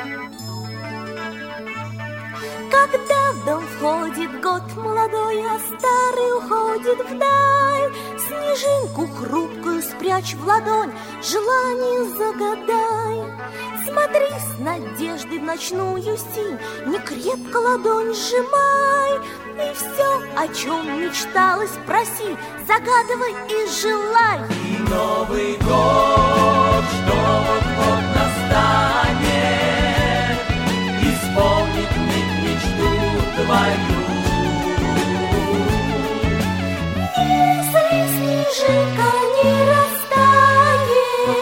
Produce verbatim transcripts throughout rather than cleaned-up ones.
Когда в дом входит год молодой, а старый уходит вдаль, снежинку хрупкую спрячь в ладонь, желание загадай. Смотри с надеждой в ночную синь, не крепко ладонь сжимай, и все, о чем мечталось, проси, загадывай и желай. И Новый год, что вот-вот настанет, исполнит миг мечту твою. Если снежинка не растает,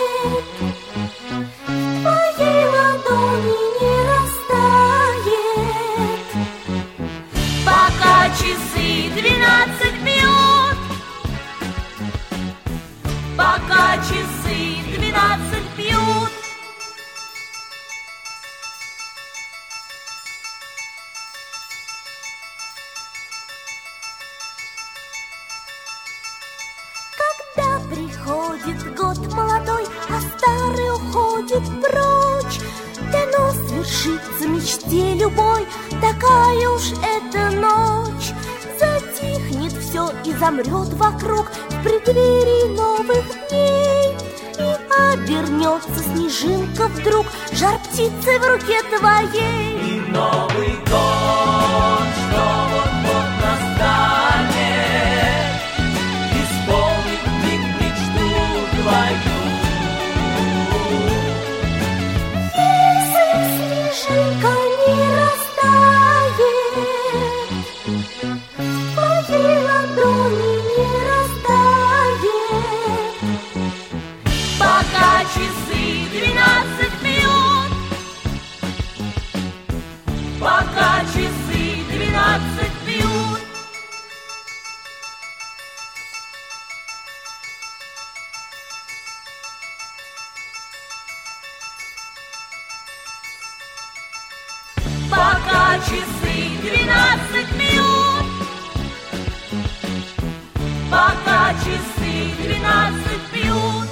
в твоей ладони не растает, Пока часы двенадцать бьют, пока часы двенадцать бьют. когда приходит год молодой, а старый уходит прочь, дано свершится мечте любой, такая уж эта ночь. Затихнет все и замрет вокруг в преддверии новых дней, и обернется снежинка вдруг жар птицы в руке твоей. И Новый год, что вот-вот настанет, исполнит миг мечту твою. Если снежинка не растает, в твоей ладони не растает, Пока часы двенадцать бьют, пока часы двенадцать бьют. Пока часы двенадцать бьют, пока часы двенадцать бьют.